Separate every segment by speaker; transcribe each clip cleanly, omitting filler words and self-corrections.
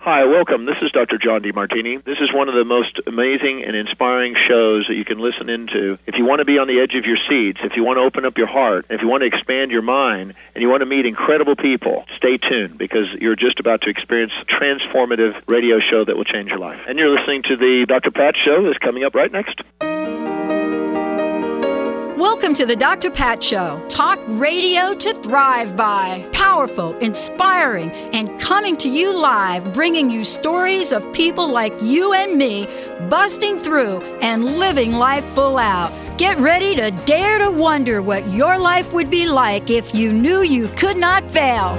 Speaker 1: Hi, welcome. This is Dr. John DeMartini. This is one of the most amazing and inspiring shows that you can listen into. If you want to be on the edge of your seats, if you want to open up your heart, if you want to expand your mind, and you want to meet incredible people, stay tuned because you're just about to experience a transformative radio show that will change your life. And you're listening to the Dr. Pat Show that's coming up right next.
Speaker 2: Welcome to the Dr. Pat Show. Talk radio to thrive by. Powerful, inspiring, and coming to you live, bringing you stories of people like you and me, busting through and living life full out. Get ready to dare to wonder what your life would be like if you knew you could not fail.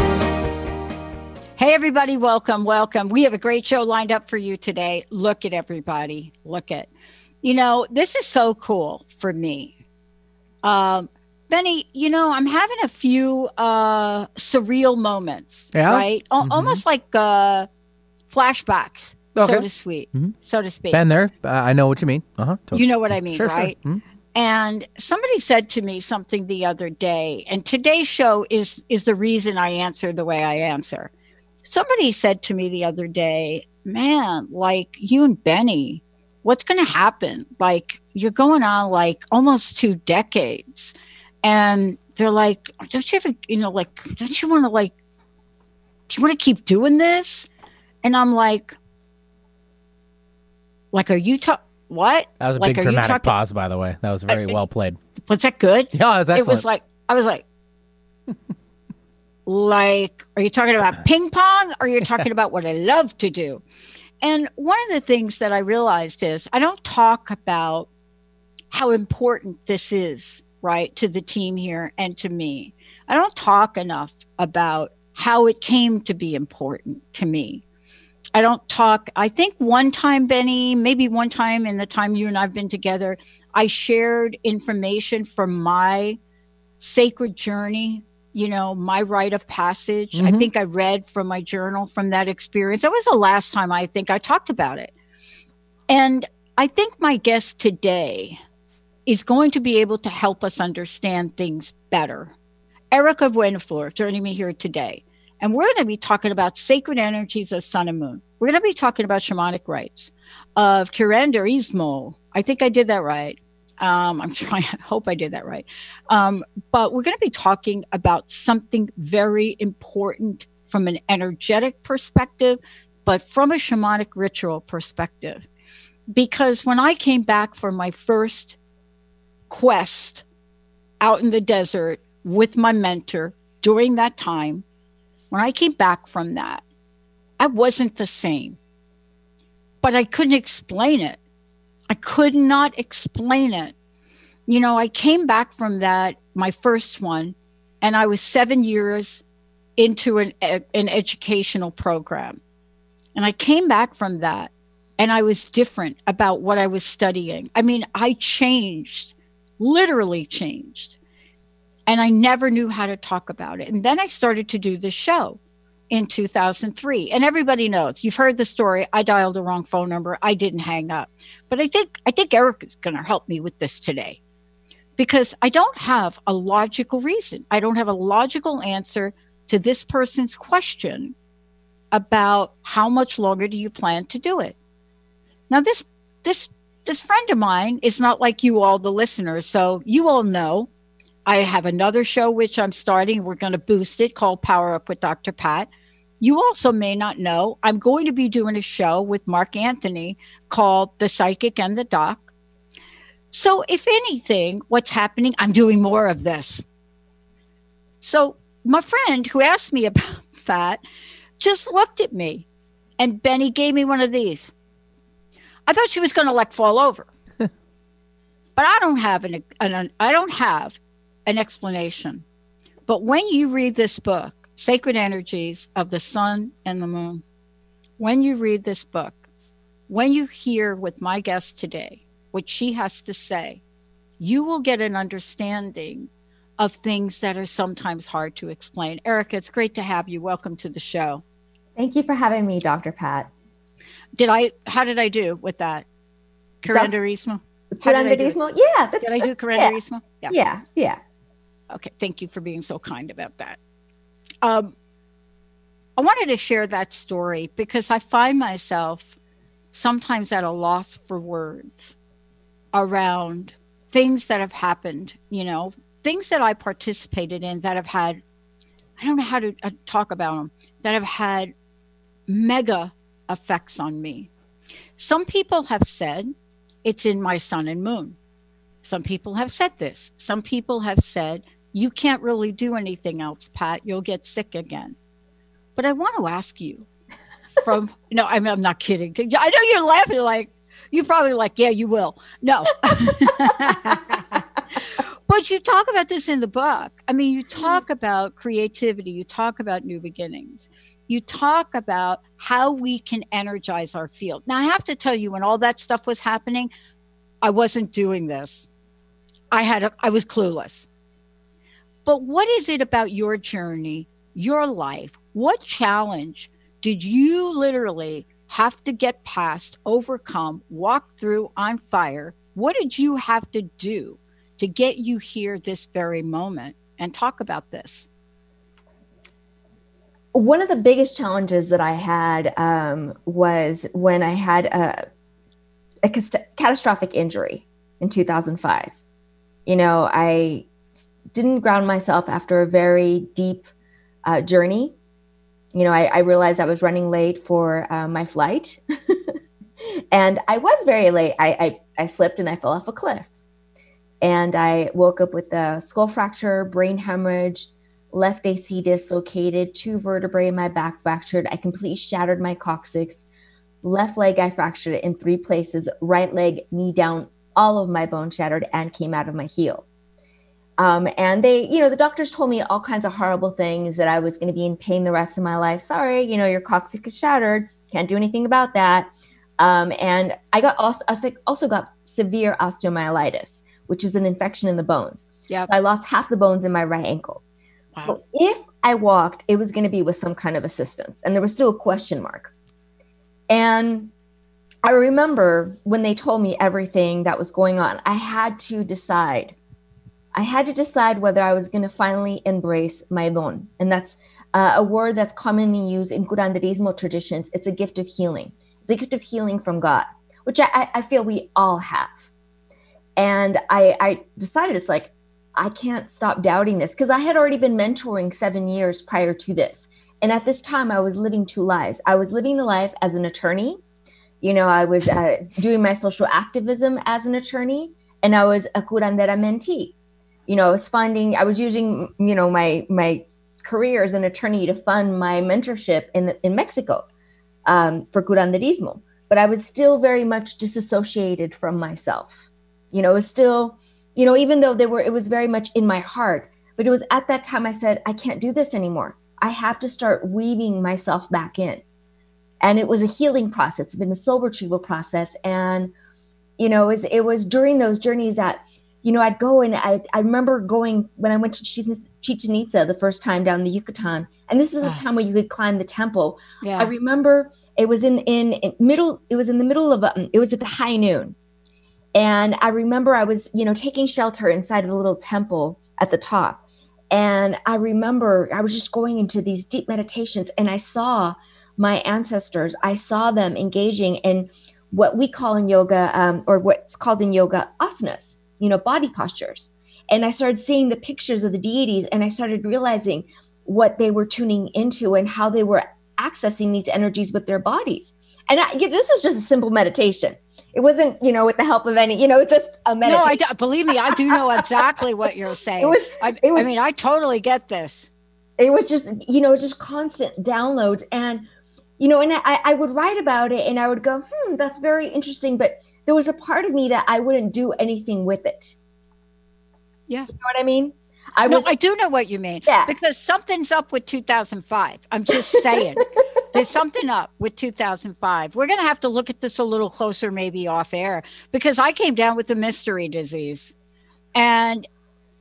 Speaker 2: Hey, everybody, welcome. We have a great show lined up for you today. Look at everybody. You know, this is so cool for me. Benny, you know, I'm having a few surreal moments, right? Almost like flashbacks, so to speak.
Speaker 3: Been there. I know what you mean. Totally.
Speaker 2: You know what I mean,
Speaker 3: Sure.
Speaker 2: right?
Speaker 3: Mm-hmm.
Speaker 2: And somebody said to me something the other day, and today's show is the reason I answer the way I answer. Somebody said to me the other day, man, like you and Benny, what's going to happen? Like you're going on like almost 2 decades. And they're like, don't you ever, don't you want to do you want to keep doing this? And I'm like, are you what?
Speaker 3: That was a big dramatic pause, by the way. That was very well played.
Speaker 2: Was that good?
Speaker 3: Yeah, it was excellent.
Speaker 2: It was like, I was like, are you talking about ping pong or are you talking about what I love to do? And one of the things that I realized is I don't talk about how important this is, right, to the team here and to me. I don't talk enough about how it came to be important to me. I think one time, Benny, maybe one time in the time you and I've been together, I shared information from my sacred journey, my rite of passage.
Speaker 3: Mm-hmm.
Speaker 2: I think I read from my journal from that experience. That was the last time I think I talked about it. And I think my guest today is going to be able to help us understand things better. Erica Buenaflor joining me here today. And we're going to be talking about sacred energies of sun and moon. We're going to be talking about shamanic rites of curanderismo. I think I did that right. I hope I did that right. But we're going to be talking about something very important from an energetic perspective, but from a shamanic ritual perspective. Because when I came back from my first quest out in the desert with my mentor during that time, when I came back from that, I wasn't the same. But I couldn't explain it. I could not explain it. I came back from that, my first one, and I was 7 years into an educational program. And I came back from that, and I was different about what I was studying. I mean, I changed, literally changed. And I never knew how to talk about it. And then I started to do this show in 2003. And everybody knows, you've heard the story. I dialed the wrong phone number. I didn't hang up. But I think Eric is going to help me with this today because I don't have a logical reason. I don't have a logical answer to this person's question about how much longer do you plan to do it. Now, this friend of mine is not like you all, the listeners. So you all know I have another show which I'm starting. We're going to boost it called Power Up with Dr. Pat. You also may not know I'm going to be doing a show with Mark Anthony called The Psychic and the Doc. So if anything, what's happening, I'm doing more of this. So my friend who asked me about that just looked at me and Benny gave me one of these. I thought she was going to fall over. But I don't have an explanation. But when you read this book, Sacred Energies of the Sun and the Moon, when you read this book, when you hear with my guest today, what she has to say, you will get an understanding of things that are sometimes hard to explain. Erica, it's great to have you. Welcome to the show.
Speaker 4: Thank you for having me, Dr. Pat.
Speaker 2: How did I do with that? Curanderismo?
Speaker 4: Curanderismo? Yeah.
Speaker 2: Did I do curanderismo?
Speaker 4: Yeah.
Speaker 2: Okay. Thank you for being so kind about that. I wanted to share that story because I find myself sometimes at a loss for words around things that have happened, things that I participated in that have had, I don't know how to talk about them, that have had mega effects on me. Some people have said it's in my sun and moon. Some people have said this. Some people have said, you can't really do anything else, Pat. You'll get sick again. But I want to ask you no, I'm not kidding. I know you're laughing like, you're probably like, yeah, you will. No. But you talk about this in the book. I mean, you talk about creativity. You talk about new beginnings. You talk about how we can energize our field. Now, I have to tell you, when all that stuff was happening, I wasn't doing this. I was clueless. But what is it about your journey, your life? What challenge did you literally have to get past, overcome, walk through on fire? What did you have to do to get you here this very moment? And talk about this.
Speaker 4: One of the biggest challenges that I had was when I had a catastrophic injury in 2005. I didn't ground myself after a very deep journey. I realized I was running late for my flight and I was very late. I slipped and I fell off a cliff and I woke up with a skull fracture, brain hemorrhage, left AC dislocated, 2 vertebrae in my back fractured. I completely shattered my coccyx. Left leg, I fractured it in 3 places. Right leg, knee down, all of my bones shattered and came out of my heel. And they, the doctors told me all kinds of horrible things, that I was going to be in pain the rest of my life. Sorry, your coccyx is shattered. Can't do anything about that. And I also got severe osteomyelitis, which is an infection in the bones. Yep. So I lost half the bones in my right ankle. Wow. So if I walked, it was going to be with some kind of assistance. And there was still a question mark. And I remember when they told me everything that was going on, I had to decide whether I was going to finally embrace my don. And that's a word that's commonly used in curanderismo traditions. It's a gift of healing. It's a gift of healing from God, which I feel we all have. And I decided, it's like, I can't stop doubting this, because I had already been mentoring 7 years prior to this. And at this time, I was living 2 lives. I was living the life as an attorney. I was doing my social activism as an attorney, and I was a curandera mentee. I was using, my career as an attorney to fund my mentorship in Mexico for curanderismo. But I was still very much disassociated from myself. It was still, even though it was very much in my heart, but it was at that time I said, I can't do this anymore. I have to start weaving myself back in. And it was a healing process. It's been a soul retrieval process. And, it was during those journeys that, I'd go, and I remember going when I went to Chichen Itza the first time down the Yucatan. And this is the time where you could climb the temple. Yeah. I remember it was it was at the high noon. And I remember I was, taking shelter inside of the little temple at the top. And I remember I was just going into these deep meditations, and I saw my ancestors. I saw them engaging in what we call in yoga, or what's called in yoga, asanas, body postures. And I started seeing the pictures of the deities, and I started realizing what they were tuning into and how they were accessing these energies with their bodies. And this is just a simple meditation. It wasn't, with the help of any, it's just a meditation.
Speaker 2: No, believe me, I do know exactly what you're saying. I totally get this.
Speaker 4: It was just, just constant downloads. And, and I would write about it, and I would go, that's very interesting. But there was a part of me that I wouldn't do anything with it.
Speaker 2: Yeah.
Speaker 4: You know what I mean?
Speaker 2: I do know what you mean.
Speaker 4: Yeah.
Speaker 2: Because something's up with 2005. I'm just saying. There's something up with 2005. We're going to have to look at this a little closer, maybe off air, because I came down with a mystery disease. And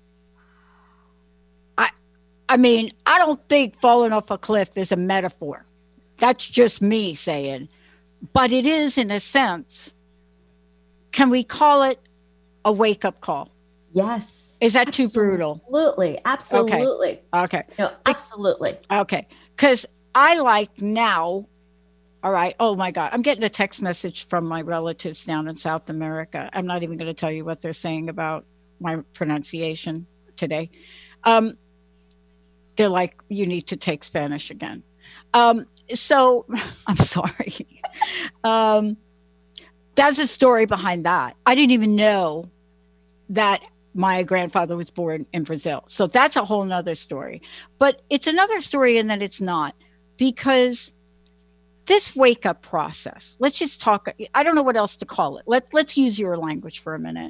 Speaker 2: I don't think falling off a cliff is a metaphor. That's just me saying. But it is, in a sense. Can we call it a wake-up call?
Speaker 4: Yes.
Speaker 2: Is that too brutal?
Speaker 4: Absolutely.
Speaker 2: Okay.
Speaker 4: No, absolutely.
Speaker 2: Okay. Because I like now. All right. Oh my God. I'm getting a text message from my relatives down in South America. I'm not even going to tell you what they're saying about my pronunciation today. They're like, you need to take Spanish again. So I'm sorry. That's a story behind that. I didn't even know that my grandfather was born in Brazil. So that's a whole nother story. But it's another story in that it's not, because this wake up process, let's just talk. I don't know what else to call it. Let's use your language for a minute.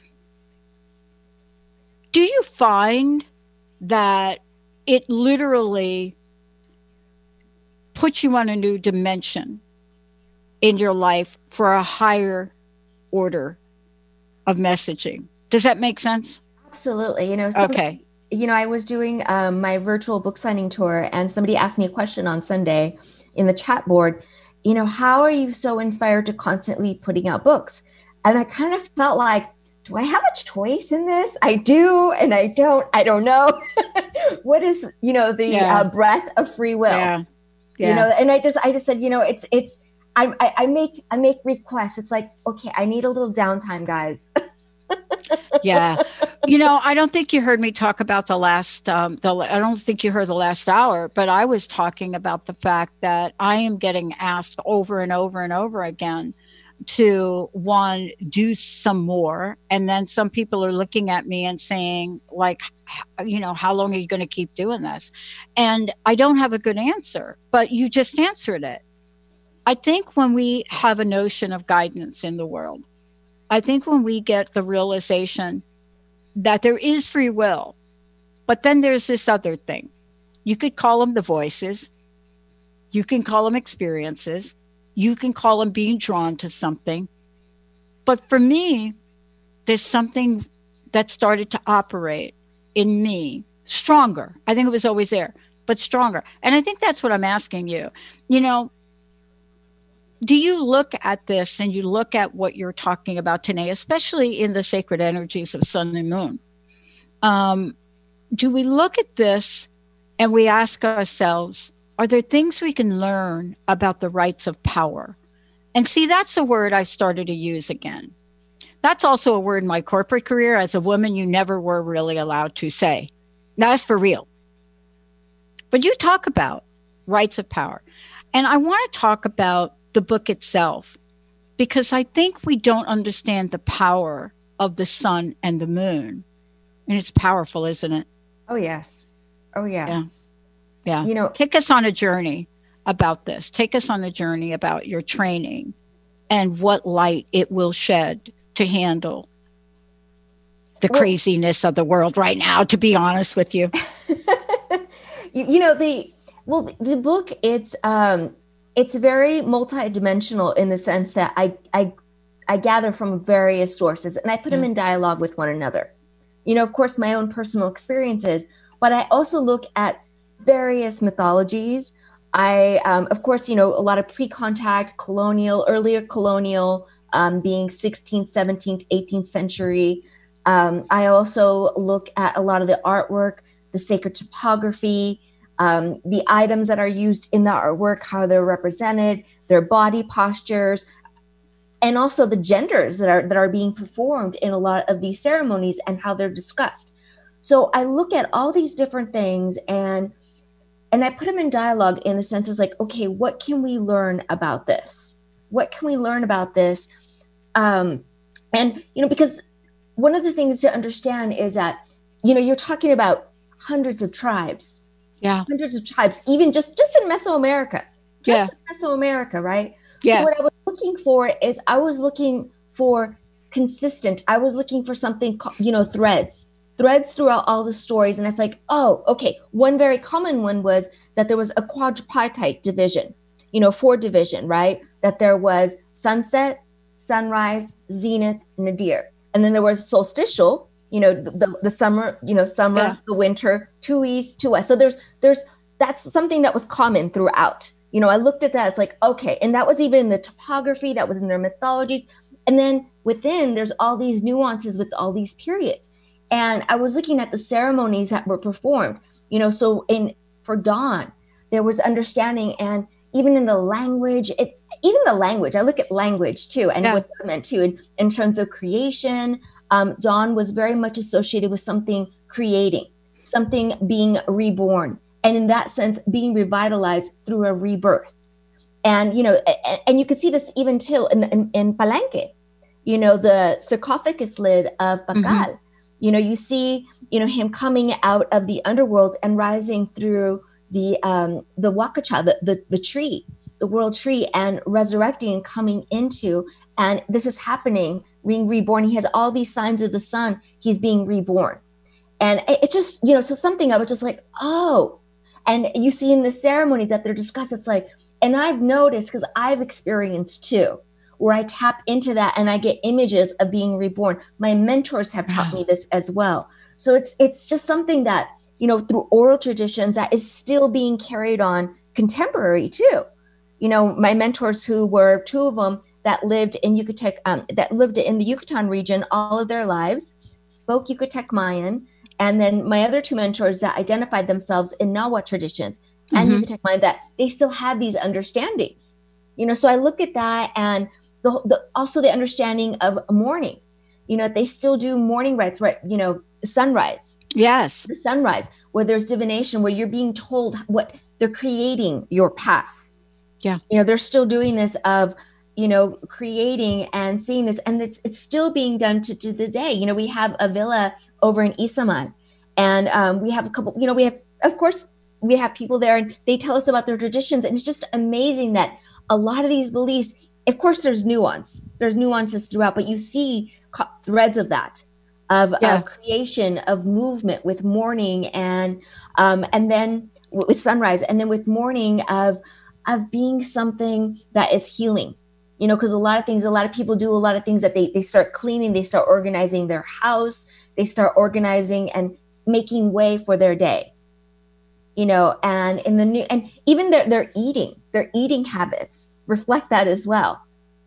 Speaker 2: Do you find that it literally puts you on a new dimension in your life for a higher order of messaging? Does that make sense?
Speaker 4: Absolutely.
Speaker 2: Okay.
Speaker 4: I was doing my virtual book signing tour, and somebody asked me a question on Sunday in the chat board. How are you so inspired to constantly putting out books? And I kind of felt like, do I have a choice in this? I do, and I don't. I don't know. What is, the breath of free will?
Speaker 2: Yeah.
Speaker 4: And I just said, it's. I make requests. It's like, okay, I need a little downtime, guys.
Speaker 2: Yeah. I don't think you heard me talk about the last, I don't think you heard the last hour, but I was talking about the fact that I am getting asked over and over and over again to, one, do some more. And then some people are looking at me and saying, like, how long are you going to keep doing this? And I don't have a good answer, but you just answered it. I think when we have a notion of guidance in the world, I think when we get the realization that there is free will, but then there's this other thing. You could call them the voices. You can call them experiences. You can call them being drawn to something. But for me, there's something that started to operate in me stronger. I think it was always there, but stronger. And I think that's what I'm asking you. Do you look at this and you look at what you're talking about today, especially in the sacred energies of sun and moon? Do we look at this and we ask ourselves, are there things we can learn about the rights of power? And see, that's a word I started to use again. That's also a word in my corporate career. As a woman, you never were really allowed to say. That's for real. But you talk about rights of power. And I want to talk about the book itself, because I think we don't understand the power of the sun and the moon. And it's powerful, isn't it?
Speaker 4: Oh, yes. Oh, yes.
Speaker 2: Yeah. Take us on a journey about this. Take us on a journey about your training and what light it will shed to handle the craziness of the world right now, to be honest with you.
Speaker 4: The book, it's very multidimensional in the sense that I gather from various sources and I put them in dialogue with one another. Of course, my own personal experiences, but I also look at various mythologies. I, of course, a lot of pre-contact, earlier colonial, being 16th, 17th, 18th century. I also look at a lot of the artwork, the sacred topography, the items that are used in the artwork, how they're represented, their body postures, and also the genders that are being performed in a lot of these ceremonies and how they're discussed. So I look at all these different things and I put them in dialogue in the sense of like, okay, what can we learn about this? What can we learn about this? Because one of the things to understand is that, you're talking about hundreds of tribes.
Speaker 2: Yeah.
Speaker 4: Hundreds of tribes, even just in Mesoamerica. In Mesoamerica, right?
Speaker 2: Yeah.
Speaker 4: So what I was looking for is I was looking for consistent. I was looking for something, threads throughout all the stories. And it's like, oh, okay. One very common one was that there was a quadripartite division, 4 division, right? That there was sunset, sunrise, zenith, nadir. And then there was solstitial, the summer, the winter, to east, to west. So that's something that was common throughout. I looked at that. It's like, okay. And that was even in the topography, that was in their mythologies. And then within, there's all these nuances with all these periods. And I was looking at the ceremonies that were performed, so for dawn, there was understanding. And even in the language, I look at language too, and what that meant too, in terms of creation. Dawn was very much associated with something creating, something being reborn, and in that sense, being revitalized through a rebirth. And, and you could see this even too in Palenque, the sarcophagus lid of Pacal. Mm-hmm. You see, him coming out of the underworld and rising through the Huacacha, the tree, the world tree, and resurrecting and coming into, and this is happening, being reborn. He has all these signs of the sun. He's being reborn. And it just, so something I was just like, oh, and you see in the ceremonies that they're discussed, it's like, and I've noticed, because I've experienced too, where I tap into that and I get images of being reborn. My mentors have taught me this as well. So it's just something that, through oral traditions that is still being carried on contemporary too. My mentors, who were two of them that lived in Yucatec, that lived in the Yucatan region all of their lives, spoke Yucatec Mayan. And then my other two mentors that identified themselves in Nahuatl traditions and Yucatec Mayan, that they still had these understandings. So I look at that, and also the understanding of mourning, they still do mourning rites, right? Sunrise.
Speaker 2: Yes.
Speaker 4: The sunrise, where there's divination, where you're being told what they're creating your path.
Speaker 2: Yeah.
Speaker 4: They're still doing this of, creating and seeing this, and it's still being done to this day. We have a villa over in Izamal, and we have a couple, we have people there, and they tell us about their traditions, and it's just amazing that a lot of these beliefs, of course, there's nuances throughout, but you see threads of that, of creation, of movement, with mourning, and then with sunrise, and then with mourning of being something that is healing, because a lot of people do a lot of things that they start cleaning, they start organizing their house, they start organizing and making way for their day, and in the new, and even their eating habits reflect that as well.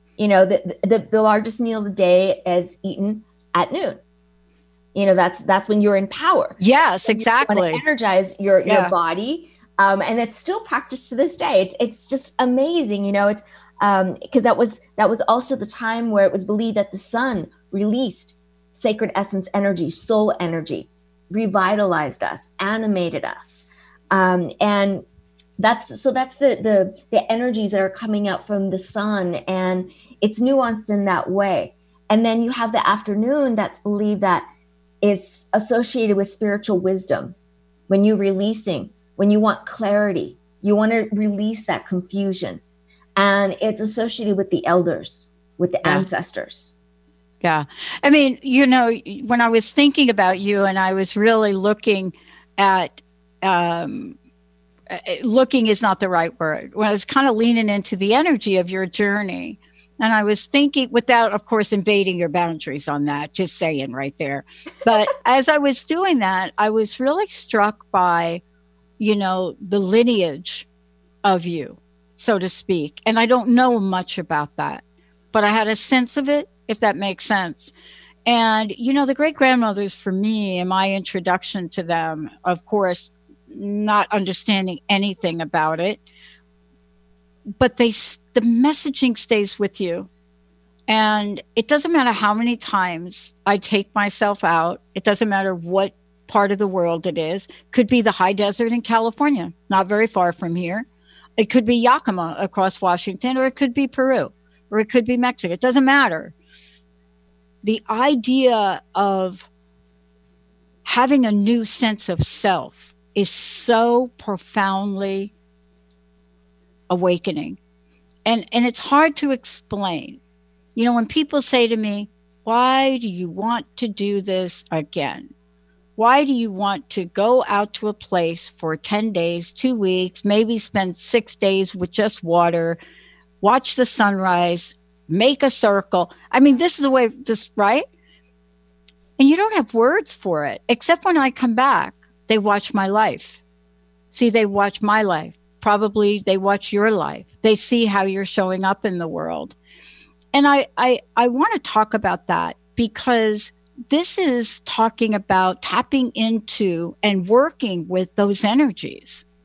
Speaker 4: The largest meal of the day is eaten at noon. That's when you're in power.
Speaker 2: Yes, exactly.
Speaker 4: You want to energize your body. And it's still practiced to this day. It's just amazing. It's because that was also the time where it was believed that the sun released sacred essence energy, soul energy, revitalized us, animated us. And that's the energies that are coming out from the sun, and it's nuanced in that way. And then you have the afternoon that's believed that it's associated with spiritual wisdom. When you want clarity, you want to release that confusion. And it's associated with the elders, with the ancestors.
Speaker 2: Yeah. I mean, when I was thinking about you, and I was really looking at, looking is not the right word. When I was kind of leaning into the energy of your journey, and I was thinking, without, of course, invading your boundaries on that, just saying right there. But as I was doing that, I was really struck by, the lineage of you, so to speak. And I don't know much about that, but I had a sense of it, if that makes sense. And, the great grandmothers for me, and my introduction to them, of course, not understanding anything about it, but the messaging stays with you. And it doesn't matter how many times I take myself out. It doesn't matter what part of the world it is. Could be the high desert in California, not very far from here. It could be Yakima across Washington, or it could be Peru, or it could be Mexico. It doesn't matter. The idea of having a new sense of self is so profoundly awakening. And it's hard to explain. When people say to me, why do you want to do this again? Why do you want to go out to a place for 10 days, 2 weeks, maybe spend 6 days with just water, watch the sunrise, make a circle? I mean, this is the way, right? And you don't have words for it, except when I come back, they watch my life. See, they watch my life. Probably they watch your life. They see how you're showing up in the world. And I want to talk about that, because this is talking about tapping into and working with those energies.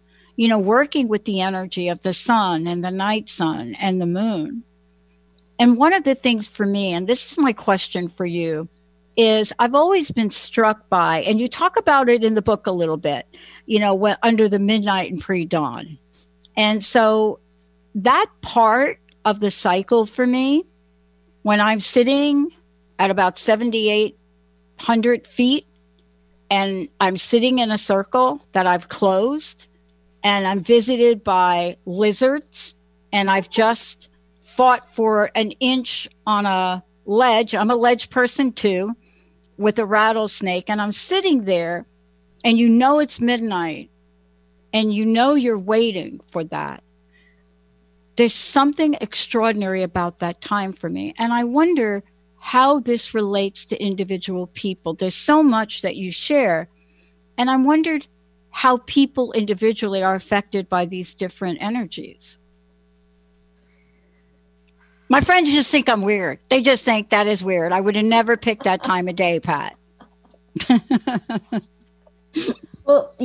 Speaker 2: working with the energy of the sun and the night sun and the moon. And one of the things for me, and this is my question for you, is I've always been struck by, and you talk about it in the book a little bit, under the midnight and pre-dawn. And so that part of the cycle for me, when I'm sitting at about 7,800 feet and I'm sitting in a circle that I've closed and I'm visited by lizards and I've just fought for an inch on a ledge. I'm a ledge person too, with a rattlesnake, and I'm sitting there and it's midnight and you're waiting for that. There's something extraordinary about that time for me. And I wonder how this relates to individual people. There's so much that you share. And I wondered how people individually are affected by these different energies. My friends just think I'm weird. They just think that is weird. I would have never picked that time of day, Pat.
Speaker 4: Well,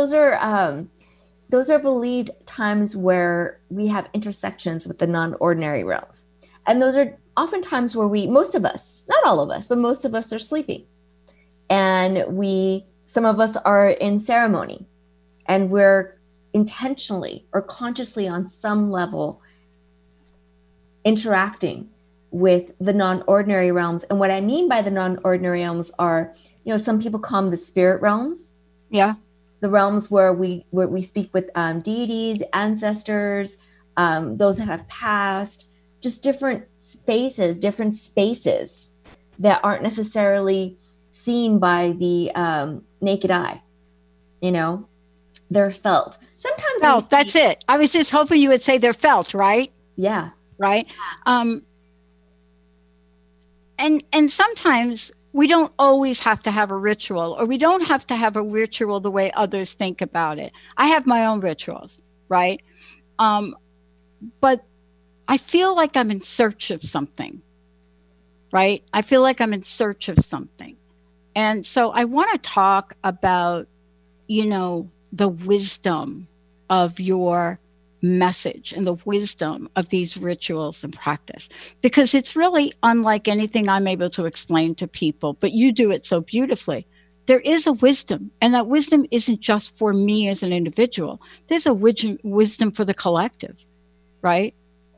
Speaker 4: those are believed times where we have intersections with the non-ordinary realms. And those are often times where most of us, not all of us, but most of us are sleeping. And some of us are in ceremony, and we're intentionally or consciously on some level interacting with the non-ordinary realms. And what I mean by the non-ordinary realms are, some people call them the spirit realms.
Speaker 2: Yeah.
Speaker 4: The realms where we speak with deities, ancestors, those that have passed, just different spaces that aren't necessarily seen by the naked eye. They're felt. Sometimes
Speaker 2: felt. That's it. I was just hoping you would say they're felt, right?
Speaker 4: Yeah.
Speaker 2: Right. And sometimes we don't always have to have a ritual, or we don't have to have a ritual the way others think about it. I have my own rituals, right? But I feel like I'm in search of something, right? I feel like I'm in search of something. And so I want to talk about, the wisdom of your message and the wisdom of these rituals and practice, because it's really unlike anything I'm able to explain to people, but you do it so beautifully. There is a wisdom, and that wisdom isn't just for me as an individual. There's a wisdom for the collective, right?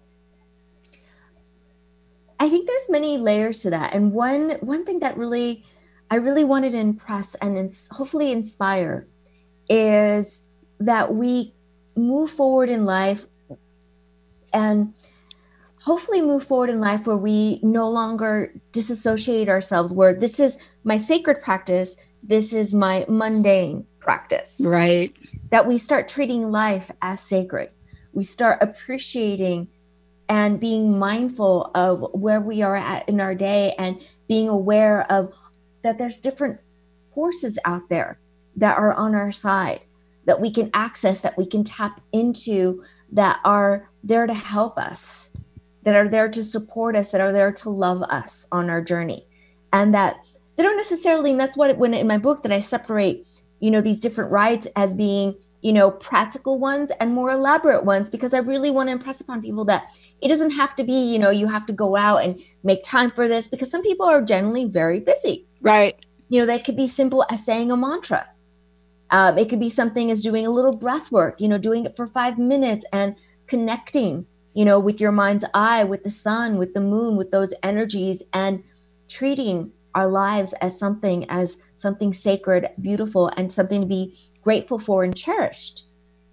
Speaker 4: I think there's many layers to that. And one thing that I really wanted to impress and hopefully inspire is that we move forward in life, and hopefully move forward in life where we no longer disassociate ourselves, where this is my sacred practice, this is my mundane practice.
Speaker 2: Right.
Speaker 4: That we start treating life as sacred. We start appreciating and being mindful of where we are at in our day, and being aware of that there's different forces out there that are on our side, that we can access, that we can tap into, that are there to help us, that are there to support us, that are there to love us on our journey. And that they don't necessarily, and that's what, when in my book that I separate, these different rites as being, practical ones and more elaborate ones, because I really want to impress upon people that it doesn't have to be, you have to go out and make time for this, because some people are generally very busy.
Speaker 2: Right.
Speaker 4: That could be simple as saying a mantra. It could be something as doing a little breath work, doing it for 5 minutes and connecting, with your mind's eye, with the sun, with the moon, with those energies, and treating our lives as something sacred, beautiful, and something to be grateful for and cherished.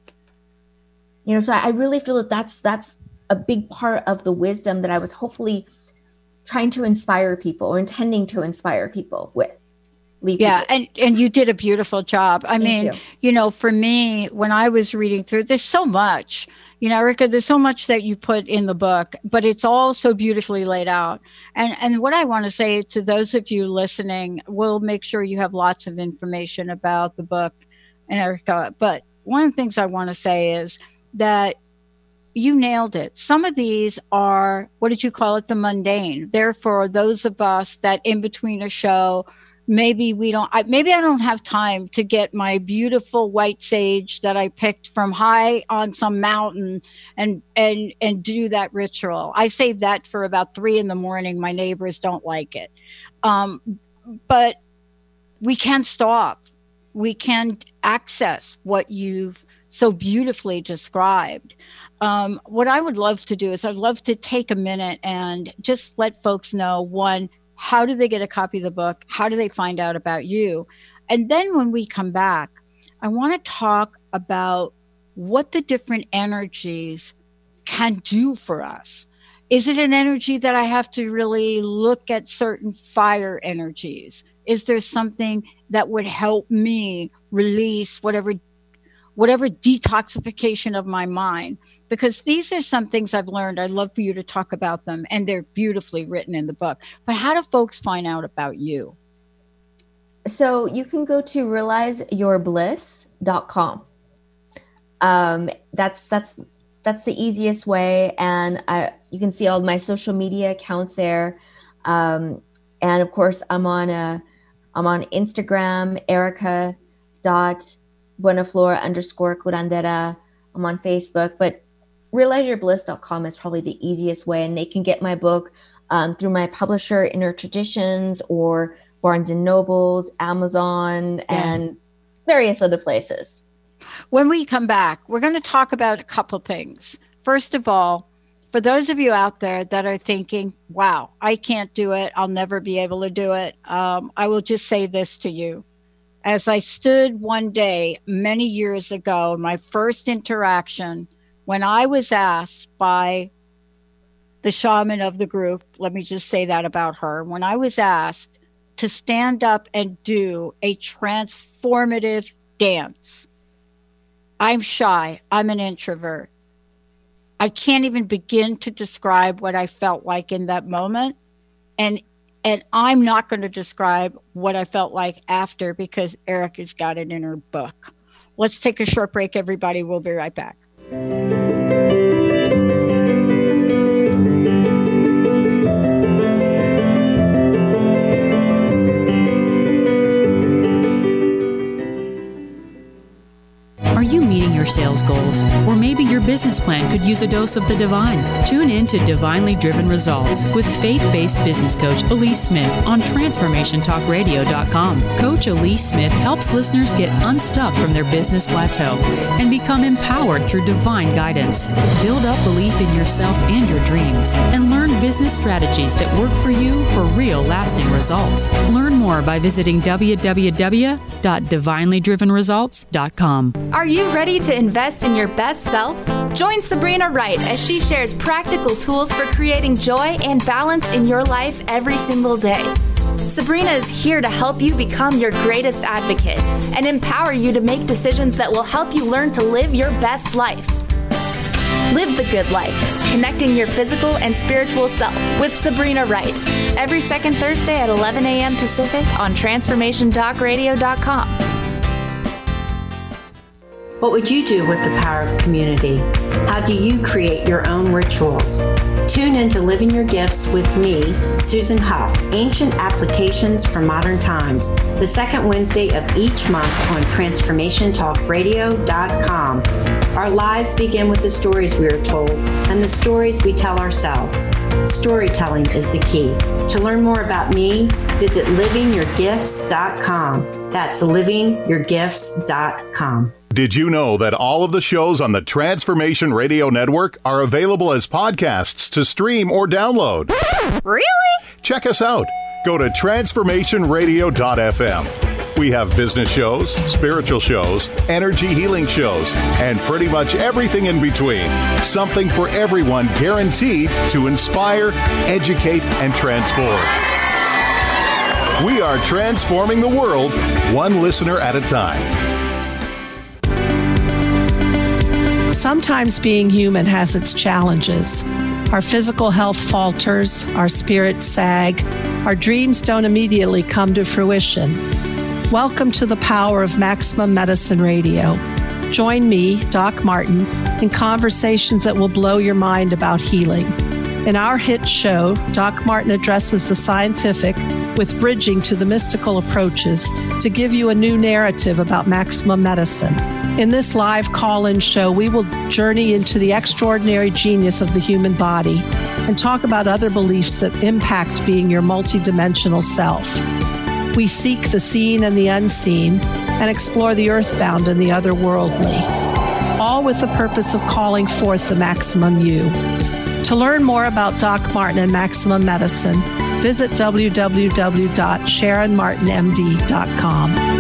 Speaker 4: So I really feel that that's a big part of the wisdom that I was hopefully trying to inspire people, or intending to inspire people with.
Speaker 2: Yeah, and you did a beautiful job. I mean, for me, when I was reading through, there's so much, Erica, there's so much that you put in the book, but it's all so beautifully laid out. And what I want to say to those of you listening, we'll make sure you have lots of information about the book and Erica. But one of the things I want to say is that you nailed it. Some of these are, what did you call it? The mundane. Therefore, those of us that in between a show, maybe I don't have time to get my beautiful white sage that I picked from high on some mountain and do that ritual. I save that for about 3 a.m. My neighbors don't like it. But we can't stop. We can access what you've so beautifully described. What I would love to do is I'd love to take a minute and just let folks know, one, how do they get a copy of the book? How do they find out about you? And then when we come back, I want to talk about what the different energies can do for us. Is it an energy that I have to really look at certain fire energies? Is there something that would help me release whatever detoxification of my mind? Because these are some things I've learned. I'd love for you to talk about them, and they're beautifully written in the book. But how do folks find out about you?
Speaker 4: So you can go to realizeyourbliss.com. That's the easiest way, and you can see all my social media accounts there. And of course, I'm on Instagram, Erica.Buenaflor_curandera. I'm on Facebook, but realizeyourbliss.com is probably the easiest way, and they can get my book through my publisher, Inner Traditions, or Barnes & Nobles, Amazon, and various other places.
Speaker 2: When we come back, we're going to talk about a couple things. First of all, for those of you out there that are thinking, wow, I can't do it, I'll never be able to do it, I will just say this to you. As I stood one day many years ago, my first interaction, when I was asked by the shaman of the group, let me just say that about her, when I was asked to stand up and do a transformative dance. I'm shy. I'm an introvert. I can't even begin to describe what I felt like in that moment. And I'm not going to describe what I felt like after, because Erica's got it in her book. Let's take a short break, everybody. We'll be right back.
Speaker 5: Are you meeting your sales goals? Or maybe your business plan could use a dose of the divine. Tune in to Divinely Driven Results with faith-based business coach Elise Smith on TransformationTalkRadio.com. Coach Elise Smith helps listeners get unstuck from their business plateau and become empowered through divine guidance. Build up belief in yourself and your dreams, and learn business strategies that work for you for real lasting results. Learn more by visiting www.divinelydrivenresults.com.
Speaker 6: Are you ready to invest in your best self? Join Sabrina Wright as she shares practical tools for creating joy and balance in your life every single day. Sabrina is here to help you become your greatest advocate and empower you to make decisions that will help you learn to live your best life. Live the good life, connecting your physical and spiritual self with Sabrina Wright. Every second Thursday at 11 a.m. Pacific on TransformationTalkRadio.com.
Speaker 7: What would you do with the power of community? How do you create your own rituals? Tune into Living Your Gifts with me, Susan Huff, Ancient Applications for Modern Times, the second Wednesday of each month on TransformationTalkRadio.com. Our lives begin with the stories we are told and the stories we tell ourselves. Storytelling is the key. To learn more about me, visit livingyourgifts.com. That's livingyourgifts.com.
Speaker 8: Did you know that all of the shows on the Transformation Radio Network are available as podcasts to stream or download?
Speaker 9: Really?
Speaker 8: Check us out. Go to transformationradio.fm. We have business shows, spiritual shows, energy healing shows, and pretty much everything in between. Something for everyone, guaranteed to inspire, educate, and transform. We are transforming the world, one listener at a time.
Speaker 10: Sometimes being human has its challenges. Our physical health falters, our spirits sag, our dreams don't immediately come to fruition. Welcome to the power of Maximum Medicine Radio. Join me, Doc Martin, in conversations that will blow your mind about healing. In our hit show, Doc Martin addresses the scientific with bridging to the mystical approaches to give you a new narrative about maximum medicine. In this live call-in show, we will journey into the extraordinary genius of the human body and talk about other beliefs that impact being your multidimensional self. We seek the seen and the unseen and explore the earthbound and the otherworldly, all with the purpose of calling forth the maximum you. To learn more about Doc Martin and Maximum Medicine, visit www.sharonmartinmd.com.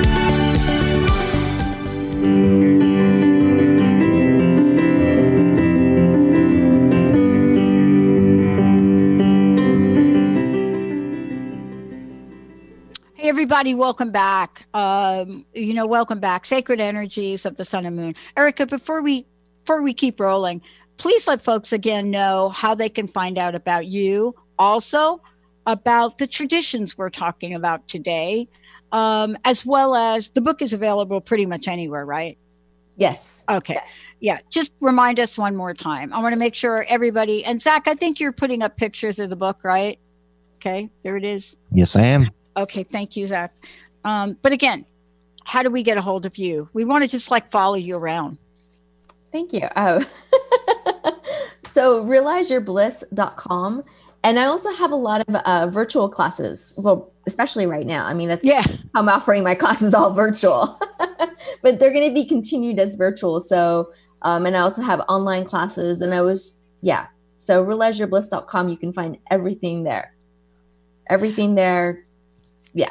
Speaker 2: Hey everybody, welcome back. Welcome back. Sacred Energies of the Sun and Moon. Erica, before we keep rolling, please let folks again know how they can find out about you, also about the traditions we're talking about today, as well as the book is available pretty much anywhere, right?
Speaker 4: Yes.
Speaker 2: Okay.
Speaker 4: Yes.
Speaker 2: Yeah. Just remind us one more time. I want to make sure everybody, and Zach, I think you're putting up pictures of the book, right? Okay. There it is.
Speaker 9: Yes, I am.
Speaker 2: Okay. Thank you, Zach. But again, how do we get a hold of you? We want to just follow you around.
Speaker 4: Thank you. So realizeyourbliss.com. And I also have a lot of virtual classes. Well, especially right now. I mean, I'm offering my classes all virtual, but they're going to be continued as virtual. So, and I also have online classes so realizeyourbliss.com, you can find everything there. Yeah.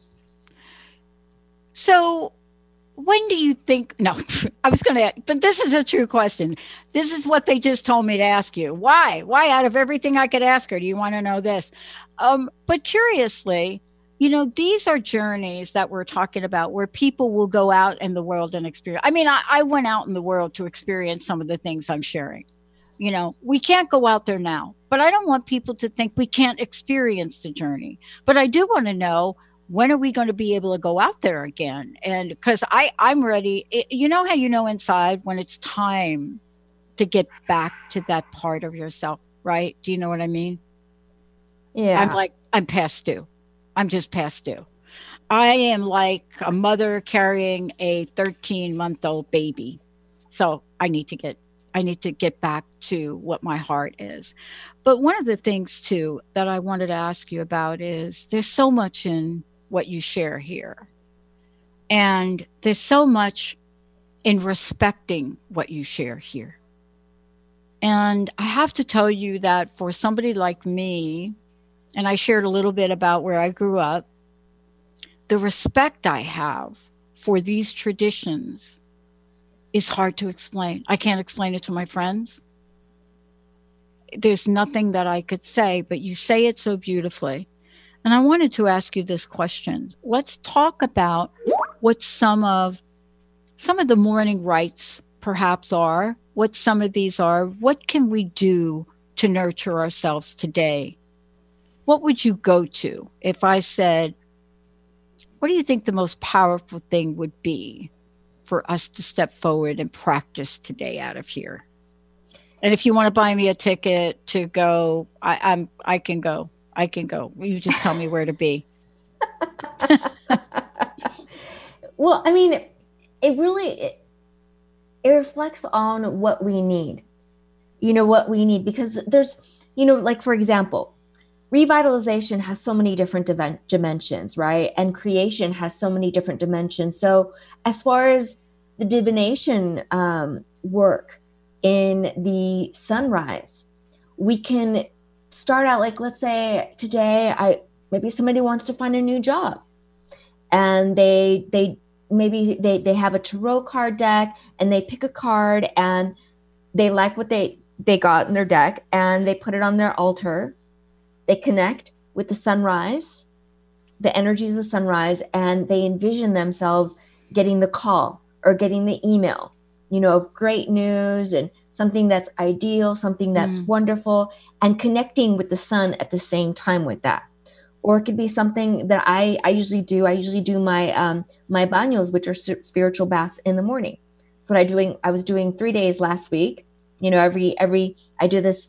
Speaker 2: So when do you think, no, I was going to, but this is a true question. This is what they just told me to ask you. Why out of everything I could ask her, do you want to know this? But curiously, these are journeys that we're talking about where people will go out in the world and experience. I mean, I went out in the world to experience some of the things I'm sharing. We can't go out there now, but I don't want people to think we can't experience the journey. But I do want to know, when are we going to be able to go out there again? And because I'm ready. How inside when it's time to get back to that part of yourself, right? Do you know what I mean?
Speaker 4: Yeah.
Speaker 2: I'm past due. I'm just past due. I am like a mother carrying a 13-month-old baby. So I need to get back to what my heart is. But one of the things too that I wanted to ask you about is there's so much in what you share here. And there's so much in respecting what you share here. And I have to tell you that for somebody like me, and I shared a little bit about where I grew up, the respect I have for these traditions is hard to explain. I can't explain it to my friends. There's nothing that I could say, but you say it so beautifully. And I wanted to ask you this question. Let's talk about what some of the morning rites perhaps are, what some of these are. What can we do to nurture ourselves today? What would you go to if I said, what do you think the most powerful thing would be for us to step forward and practice today out of here? And if you want to buy me a ticket to go, I can go. I can go. You just tell me where to be.
Speaker 4: Well, I mean, it reflects on what we need. Because there's, like, for example, revitalization has so many different dimensions, right? And creation has so many different dimensions. So as far as the divination work in the sunrise, we can start out, like, let's say today, maybe somebody wants to find a new job, and they have a tarot card deck, and they pick a card, and they like what they got in their deck, and they put it on their altar. They connect with the sunrise, the energies of the sunrise, and they envision themselves getting the call or getting the email, of great news and something that's ideal, something that's wonderful, and connecting with the sun at the same time with that. Or it could be something that I usually do. I usually do my my baños, which are spiritual baths in the morning. So I was doing 3 days last week. Every I do this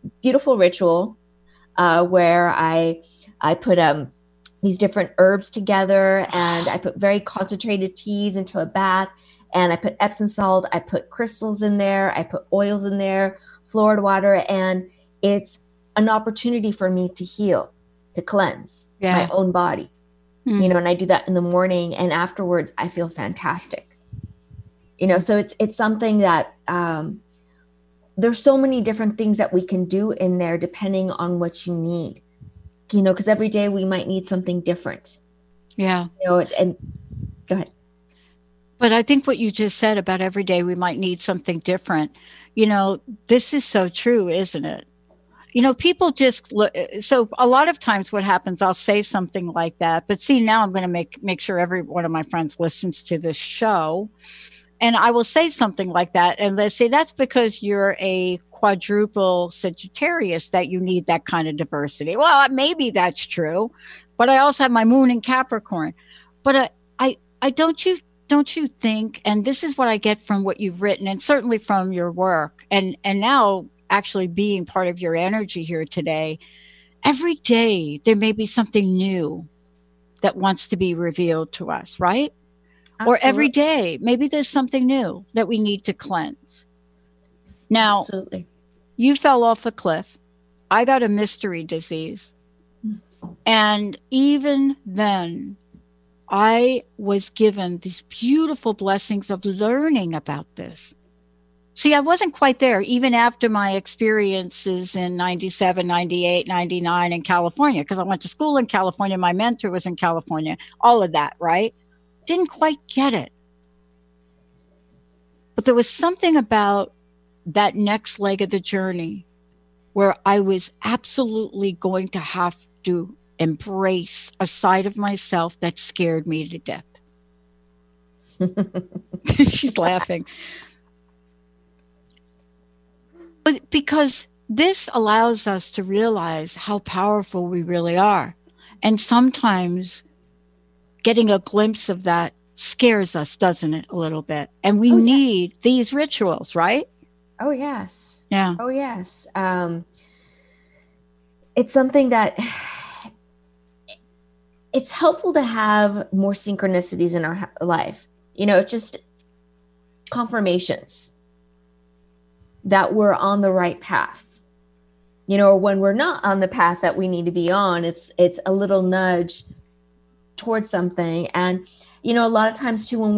Speaker 4: beautiful ritual where I put these different herbs together, and I put very concentrated teas into a bath, and I put Epsom salt, I put crystals in there, I put oils in there, fluoride water, and it's an opportunity for me to heal, to cleanse my own body. And I do that in the morning, and afterwards I feel fantastic. So it's something that there's so many different things that we can do in there depending on what you need, because every day we might need something different.
Speaker 2: Yeah.
Speaker 4: And go ahead.
Speaker 2: But I think what you just said about every day we might need something different, this is so true, isn't it? People just look. So a lot of times what happens, I'll say something like that, but see, now I'm going to make sure every one of my friends listens to this show. And I will say something like that. And they say, that's because you're a quadruple Sagittarius that you need that kind of diversity. Well, maybe that's true, but I also have my moon in Capricorn. But I don't you think, and this is what I get from what you've written, and certainly from your work, and now actually being part of your energy here today, every day there may be something new that wants to be revealed to us, right? Absolutely. Or every day, maybe there's something new that we need to cleanse. Now, absolutely. You fell off a cliff. I got a mystery disease. And even then, I was given these beautiful blessings of learning about this. See, I wasn't quite there, even after my experiences in 97, 98, 99 in California, because I went to school in California. My mentor was in California, all of that, right? Didn't quite get it. But there was something about that next leg of the journey where I was absolutely going to have to embrace a side of myself that scared me to death. She's laughing. But because this allows us to realize how powerful we really are. And sometimes getting a glimpse of that scares us, doesn't it, a little bit? And we need these rituals, right?
Speaker 4: Oh, yes.
Speaker 2: Yeah.
Speaker 4: Oh, yes. It's something that it's helpful to have more synchronicities in our life. Just confirmations that we're on the right path. Or when we're not on the path that we need to be on, it's a little nudge towards something. And a lot of times too,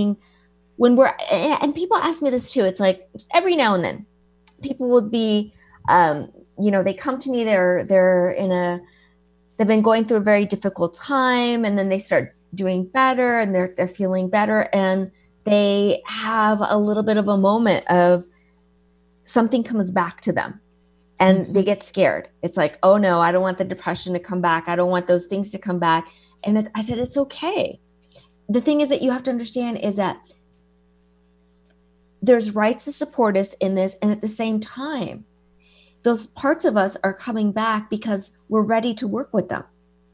Speaker 4: and people ask me this too, it's like every now and then people will be they come to me, they've been going through a very difficult time, and then they start doing better, and they're feeling better, and they have a little bit of a moment of something comes back to them. And they get scared. It's like, oh no, I don't want the depression to come back. I don't want those things to come back. And I said, it's okay. The thing is that you have to understand is that there's rights to support us in this. And at the same time, those parts of us are coming back because we're ready to work with them.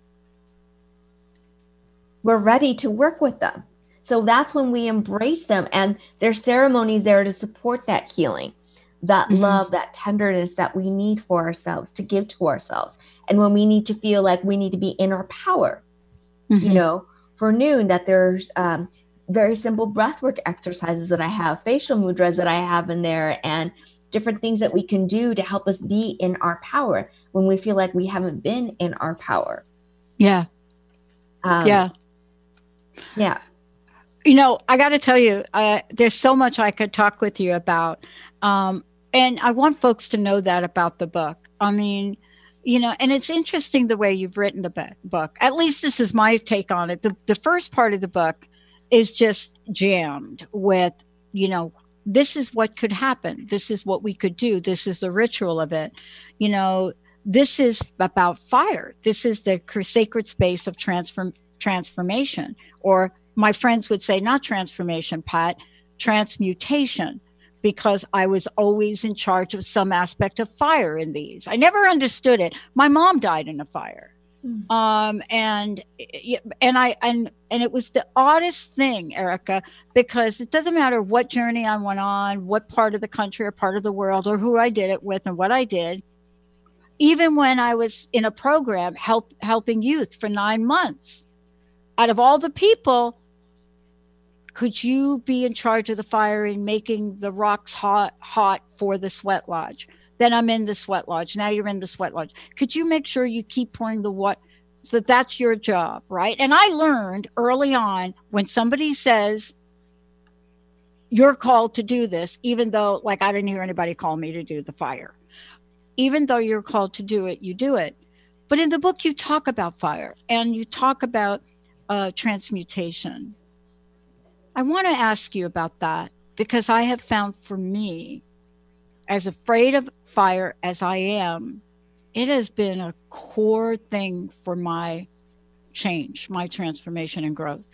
Speaker 4: We're ready to work with them. So that's when we embrace them. And there's ceremonies there to support that healing, that love, that tenderness that we need for ourselves, to give to ourselves. And when we need to feel like we need to be in our power, for noon, that there's very simple breathwork exercises that I have, facial mudras that I have in there, and different things that we can do to help us be in our power when we feel like we haven't been in our power.
Speaker 2: Yeah. Yeah. I got to tell you, there's so much I could talk with you about. And I want folks to know that about the book. I mean, and it's interesting the way you've written the book. At least this is my take on it. The first part of the book is just jammed with, this is what could happen. This is what we could do. This is the ritual of it. This is about fire. This is the sacred space of transformation, or my friends would say, not transformation, Pat, transmutation, because I was always in charge of some aspect of fire in these. I never understood it. My mom died in a fire. And it was the oddest thing, Erica, because it doesn't matter what journey I went on, what part of the country or part of the world, or who I did it with and what I did, even when I was in a program helping youth for 9 months, out of all the people, could you be in charge of the fire and making the rocks hot for the sweat lodge? Then I'm in the sweat lodge. Now you're in the sweat lodge. Could you make sure you keep pouring the water? So that's your job, right? And I learned early on, when somebody says, you're called to do this, even though, like, I didn't hear anybody call me to do the fire. Even though you're called to do it, you do it. But in the book, you talk about fire and you talk about transmutation. I want to ask you about that, because I have found, for me, as afraid of fire as I am, it has been a core thing for my change, my transformation and growth.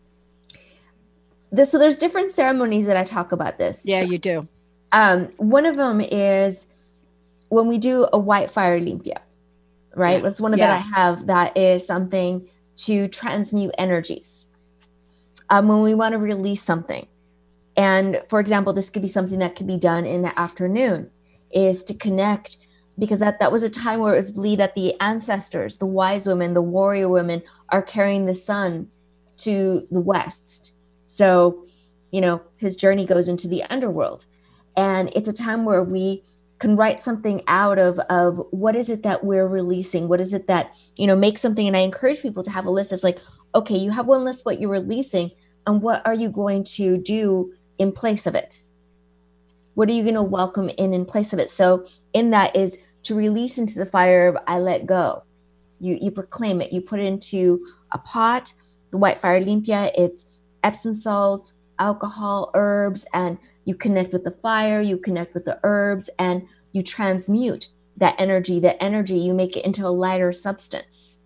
Speaker 4: So there's different ceremonies that I talk about this.
Speaker 2: Yeah, you do.
Speaker 4: One of them is when we do a white fire limpia, right?
Speaker 2: Yeah.
Speaker 4: That's one of that I have, that is something to transmute energies. When we want to release something. And for example, this could be something that could be done in the afternoon, is to connect, because that was a time where it was believed that the ancestors, the wise women, the warrior women, are carrying the sun to the west. So, his journey goes into the underworld. And it's a time where we can write something out of what is it that we're releasing? What is it that, make something. And I encourage people to have a list that's like, okay, you have one list, what you're releasing, and what are you going to do in place of it? What are you going to welcome in place of it? So in that is to release into the fire of I let go. You proclaim it. You put it into a pot. The white fire limpia, it's Epsom salt, alcohol, herbs, and you connect with the fire, you connect with the herbs, and you transmute that energy. That energy, you make it into a lighter substance.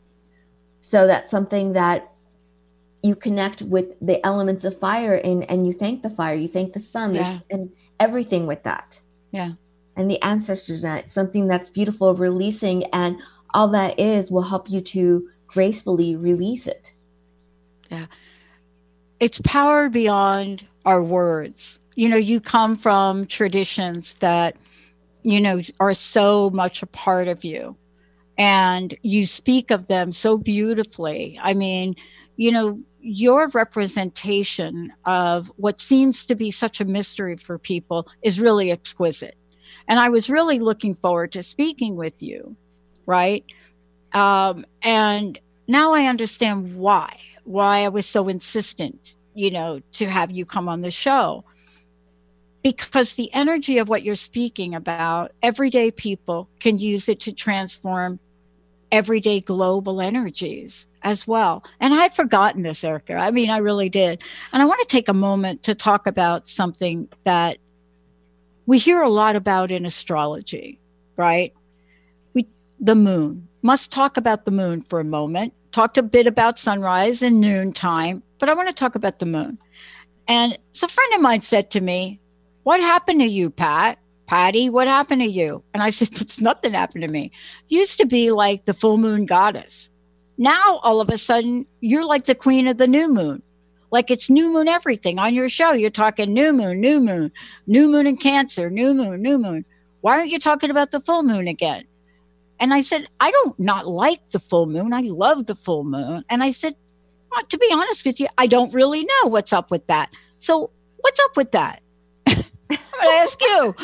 Speaker 4: So that's something that you connect with the elements of fire and you thank the fire, you thank the sun, and everything with that.
Speaker 2: Yeah.
Speaker 4: And the ancestors, and it's something that's beautiful of releasing, and all that will help you to gracefully release it.
Speaker 2: Yeah. It's power beyond our words. You come from traditions that, are so much a part of you, and you speak of them so beautifully. I mean, your representation of what seems to be such a mystery for people is really exquisite. And I was really looking forward to speaking with you, right? And now I understand why I was so insistent, to have you come on the show. Because the energy of what you're speaking about, everyday people can use it to transform everyday global energies as well. And I'd forgotten this, Erica. I mean, I really did. And I want to take a moment to talk about something that we hear a lot about in astrology, right? The moon. Must talk about the moon for a moment. Talked a bit about sunrise and noontime, but I want to talk about the moon. And so a friend of mine said to me, "What happened to you, Patty, what happened to you?" And I said, "It's nothing happened to me. Used to be like the full moon goddess. Now, all of a sudden, you're like the queen of the new moon. Like it's new moon everything. On your show, you're talking new moon, new moon in Cancer, new moon. Why aren't you talking about the full moon again?" And I said, "I don't not like the full moon. I love the full moon." And I said, "Well, to be honest with you, I don't really know what's up with that. So what's up with that?" I'm going to ask you.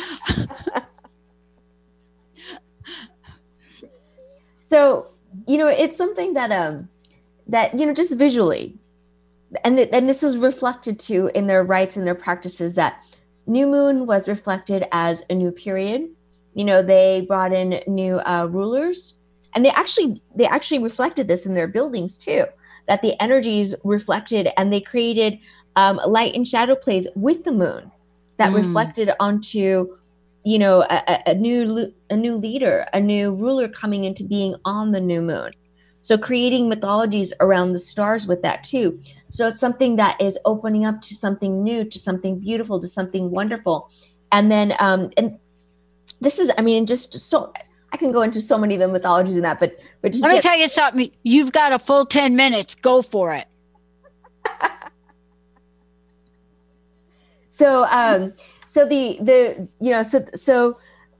Speaker 4: So, it's something that just visually, and this was reflected too in their rites and their practices, that new moon was reflected as a new period. They brought in new rulers, and they actually reflected this in their buildings too, that the energies reflected, and they created light and shadow plays with the moon that reflected onto, a new leader, a new ruler coming into being on the new moon. So creating mythologies around the stars with that too. So it's something that is opening up to something new, to something beautiful, to something wonderful. And then, and this is, just so, I can go into so many of the mythologies in that, but just
Speaker 2: let me tell you something. You've got a full 10 minutes. Go for it.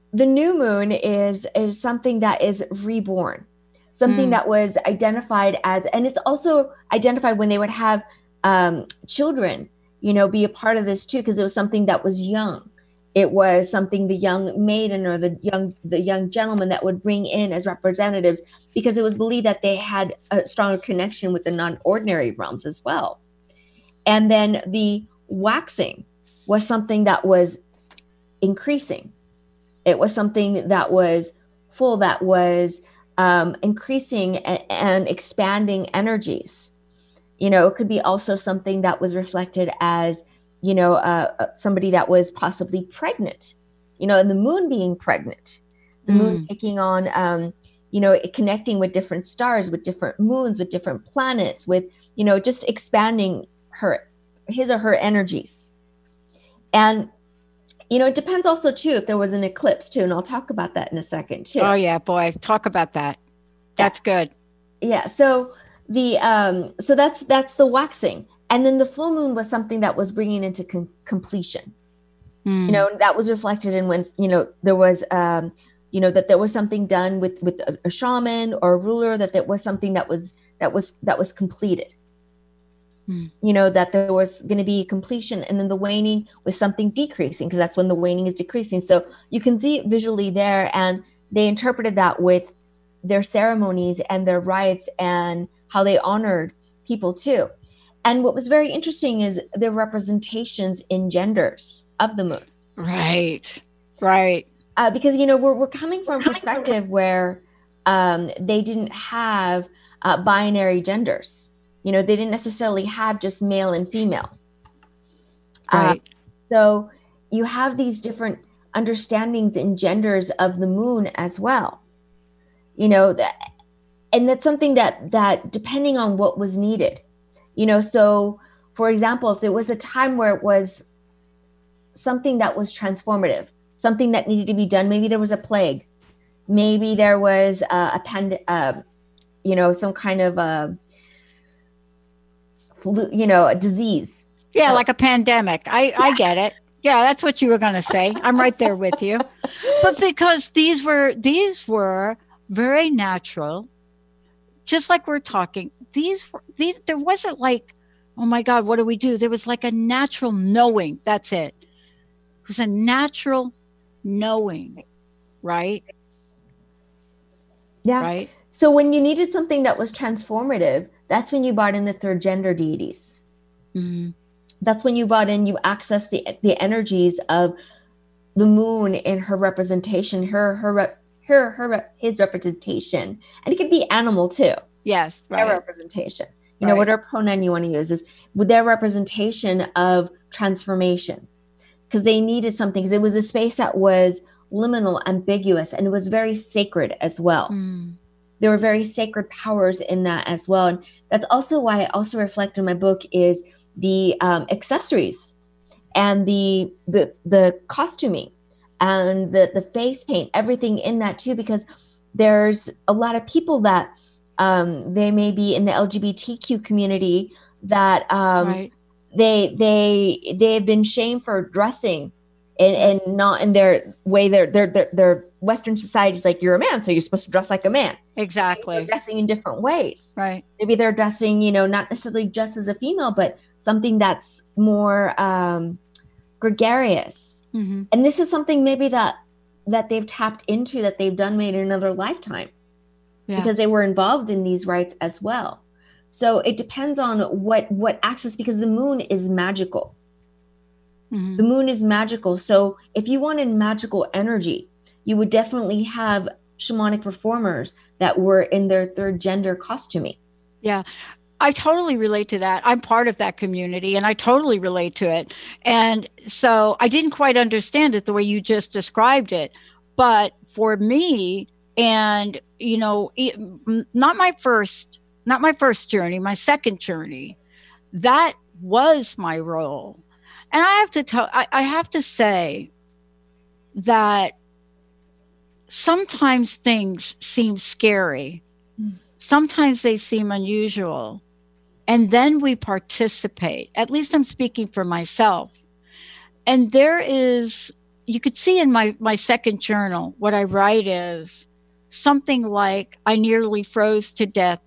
Speaker 4: the new moon is something that is reborn, something that was identified as, and it's also identified when they would have children, be a part of this too, because it was something that was young. It was something the young maiden or the young gentleman that would bring in as representatives, because it was believed that they had a stronger connection with the non-ordinary realms as well. And then the waxing was something that was increasing. It was something that was full, that was increasing and expanding energies. It could be also something that was reflected as, somebody that was possibly pregnant, and the moon being pregnant, the moon taking on, connecting with different stars, with different moons, with different planets, with, just expanding his or her energies. And, it depends also too, if there was an eclipse too, and I'll talk about that in a second too.
Speaker 2: Oh yeah, boy, talk about that. That's good.
Speaker 4: Yeah. So so that's the waxing. And then the full moon was something that was bringing into completion. That was reflected in when, there was, that there was something done with a shaman or a ruler, that there was something that was completed. That there was going to be completion, and then the waning was something decreasing, because that's when the waning is decreasing. So you can see it visually there, and they interpreted that with their ceremonies and their rites and how they honored people too. And what was very interesting is the representations in genders of the moon.
Speaker 2: Right.
Speaker 4: Because, we're coming from a perspective where they didn't have binary genders. They didn't necessarily have just male and female.
Speaker 2: Right.
Speaker 4: So you have these different understandings in genders of the moon as well. And that's something that depending on what was needed. So for example, if there was a time where it was something that was transformative, something that needed to be done, maybe there was a plague, maybe there was some kind of a flu, a disease.
Speaker 2: Yeah, like a pandemic. I get it. Yeah, that's what you were going to say. I'm right there with you. But because these were very natural, just like we're talking, these there wasn't like, oh my God, what do we do? There was like a natural knowing. That's it. It was a natural knowing, right?
Speaker 4: Yeah.
Speaker 2: Right.
Speaker 4: So when you needed something that was transformative, that's when you brought in the third gender deities.
Speaker 2: Mm-hmm.
Speaker 4: That's when you brought in, you access the energies of the moon in her representation, his representation, and it could be animal too.
Speaker 2: Yes, right.
Speaker 4: Their representation. Whatever pronoun you want to use is with their representation of transformation, because they needed something. Because it was a space that was liminal, ambiguous, and it was very sacred as well. There were very sacred powers in that as well, and that's also why I also reflect in my book is the accessories and the costuming and the face paint, everything in that too, because there's a lot of people that they may be in the LGBTQ community that
Speaker 2: right.
Speaker 4: they have been shamed for dressing and not in their way. Their Western society is like, you're a man, so you're supposed to dress like a man.
Speaker 2: Exactly.
Speaker 4: They're dressing in different ways.
Speaker 2: Right.
Speaker 4: Maybe they're dressing, not necessarily just as a female, but something that's more gregarious.
Speaker 2: Mm-hmm.
Speaker 4: And this is something maybe that they've tapped into, that they've done maybe in another lifetime, because they were involved in these rites as well. So it depends on what access, because the moon is magical.
Speaker 2: Mm-hmm.
Speaker 4: The moon is magical. So if you wanted magical energy, you would definitely have shamanic performers that were in their third gender costuming.
Speaker 2: Yeah. I totally relate to that. I'm part of that community and I totally relate to it. And so I didn't quite understand it the way you just described it. But for me, and, not my first journey, my second journey, that was my role. And I have to say that sometimes things seem scary. Sometimes they seem unusual. And then we participate. At least I'm speaking for myself. And there is, you could see in my second journal, what I write is something like, I nearly froze to death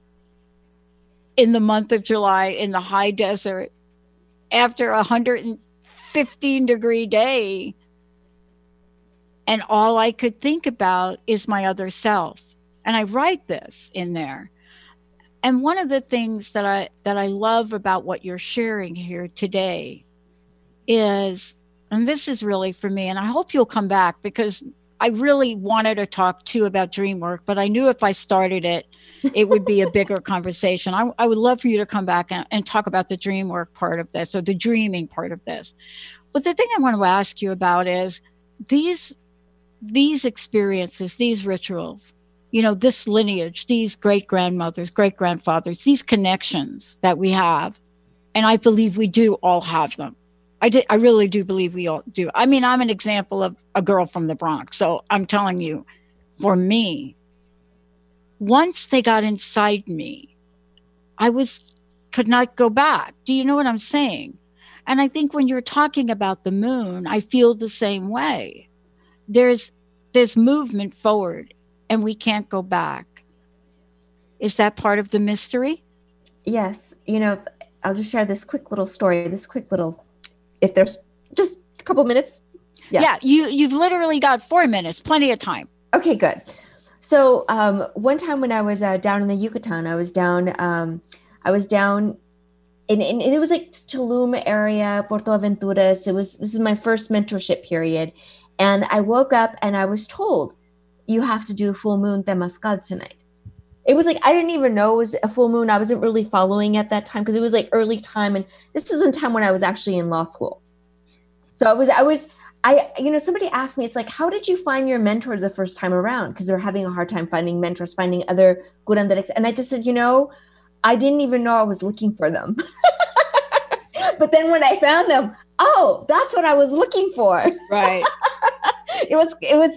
Speaker 2: in the month of July in the high desert after a 115-degree day. And all I could think about is my other self. And I write this in there. And one of the things that I love about what you're sharing here today is, and this is really for me, and I hope you'll come back, because I really wanted to talk too about dream work, but I knew if I started it, it would be a bigger conversation. I would love for you to come back and talk about the dream work part of this, or the dreaming part of this. But the thing I want to ask you about is these experiences, these rituals, this lineage, these great-grandmothers, great-grandfathers, these connections that we have, and I believe we do all have them. I really do believe we all do. I mean, I'm an example of a girl from the Bronx. So I'm telling you, for me, once they got inside me, could not go back. Do you know what I'm saying? And I think when you're talking about the moon, I feel the same way. There's movement forward and we can't go back. Is that part of the mystery?
Speaker 4: Yes. I'll just share this quick little story, if there's just a couple minutes.
Speaker 2: Yes. Yeah, you've literally got 4 minutes, plenty of time.
Speaker 4: Okay, good. So one time when I was down in the Yucatan, I was down in it was like Tulum area, Puerto Aventuras. This is my first mentorship period. And I woke up and I was told, you have to do full moon Temazcal tonight. It was like, I didn't even know it was a full moon. I wasn't really following at that time because it was like early time. And this isn't time when I was actually in law school. So somebody asked me, it's like, how did you find your mentors the first time around? Because they're having a hard time finding mentors, finding other curanderos. And I just said, I didn't even know I was looking for them. But then when I found them, oh, that's what I was looking for.
Speaker 2: Right.
Speaker 4: It was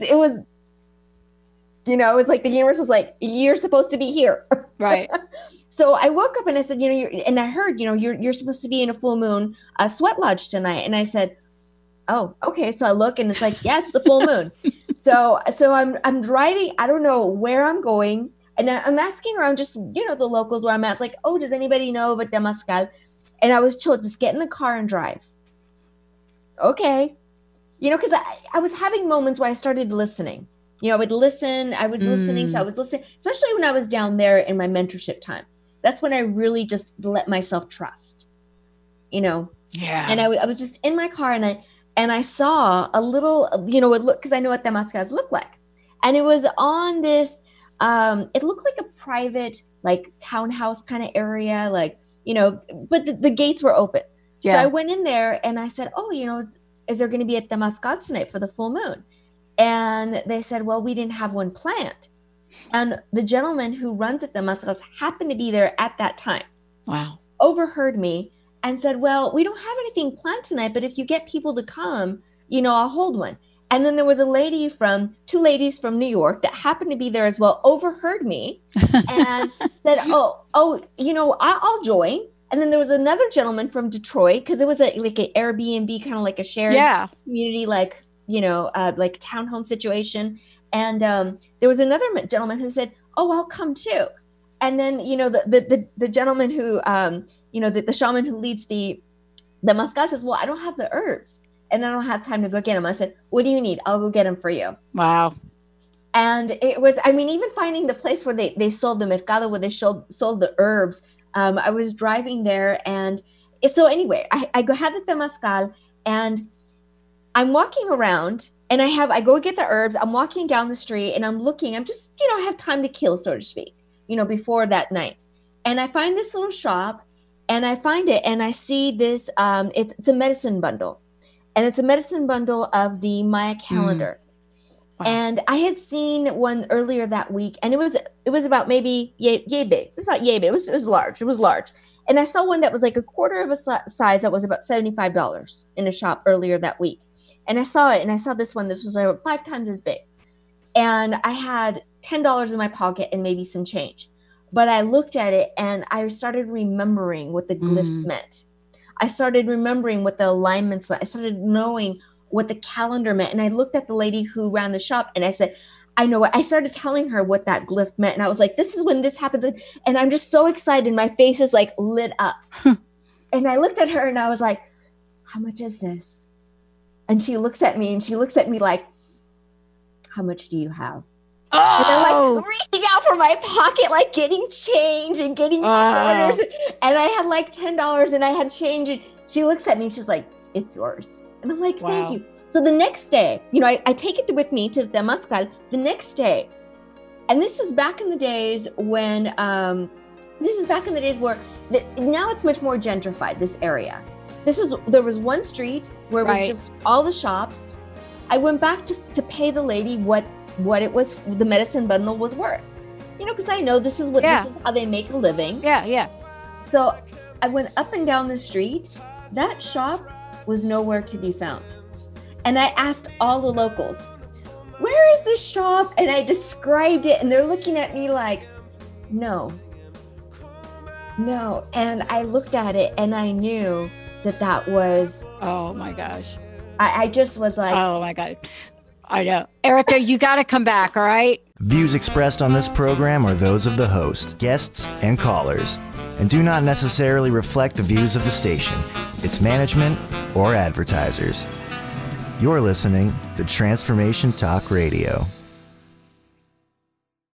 Speaker 4: like the universe was like, you're supposed to be here.
Speaker 2: Right.
Speaker 4: So I woke up and I said, and I heard, you're supposed to be in a full moon sweat lodge tonight. And I said, oh, okay. So I look and it's like, yeah, it's the full moon. So I'm driving. I don't know where I'm going. And I'm asking around just, the locals where I'm at. It's like, oh, does anybody know about Temazcal? And I was told, just get in the car and drive. Okay. Because I was having moments where I started listening. I would listen. I was listening. So I was listening, especially when I was down there in my mentorship time. That's when I really just let myself trust, Yeah. And I was just in my car and I saw a little, because I know what Temazcals look like. And it was on this, it looked like a private, like townhouse kind of area, but the gates were open. Yeah. So I went in there and I said, oh, is there going to be a Temazcal tonight for the full moon? And they said, well, we didn't have one planned. And the gentleman who runs at Temazcals happened to be there at that time.
Speaker 2: Wow.
Speaker 4: Overheard me and said, well, we don't have anything planned tonight, but if you get people to come, I'll hold one. And then there was two ladies from New York that happened to be there as well, overheard me and said, I'll join. And then there was another gentleman from Detroit, because it was like an Airbnb, kind of like a shared community, like townhome situation. And there was another gentleman who said, oh, I'll come too. And then, the gentleman who, the shaman who leads the Temazcal says, well, I don't have the herbs and I don't have time to go get them. I said, what do you need? I'll go get them for you.
Speaker 2: Wow.
Speaker 4: And it was, even finding the place where they sold the mercado, where they sold the herbs. I was driving there. And so anyway, I go have the Temazcal and I'm walking around and I go get the herbs. I'm walking down the street and I'm looking, I'm just, I have time to kill, so to speak, before that night. And I find this little shop and I find it and I see this, it's a medicine bundle, and it's a medicine bundle of the Maya calendar. Wow. And I had seen one earlier that week and it was about maybe yay big. It was about yay big. It was large. It was large. And I saw one that was like a quarter of a size that was about $75 in a shop earlier that week. And I saw it, and I saw this one. This was like 5 times as big. And I had $10 in my pocket and maybe some change. But I looked at it, and I started remembering what the glyphs meant. I started remembering what the alignments. I started knowing, what the calendar meant. And I looked at the lady who ran the shop and I said, I know what. I started telling her what that glyph meant. And I was like, this is when this happens. And I'm just so excited. My face is like lit up. And I looked at her and I was like, how much is this? And she looks at me like, how much do you have? And I'm like reaching out for my pocket, like getting change and getting quarters. And I had like $10 and I had change. And she looks at me, she's like, it's yours. And I'm like, thank you. So the next day, I take it with me to Temazcal the next day. And this is back in the days when, now it's much more gentrified, this area. There was one street where it was just all the shops. I went back to pay the lady what it was, the medicine bundle was worth, because I know this is how they make a living.
Speaker 2: Yeah.
Speaker 4: So I went up and down the street. That shop was nowhere to be found. And I asked all the locals, where is this shop? And I described it and they're looking at me like, no. And I looked at it and I knew that was,
Speaker 2: oh my gosh.
Speaker 4: I just was like,
Speaker 2: oh my God. I know. Erica, you got to come back, all right?
Speaker 9: Views expressed on this program are those of the host, guests, and callers, and do not necessarily reflect the views of the station, its management, or advertisers. You're listening to Transformation Talk Radio.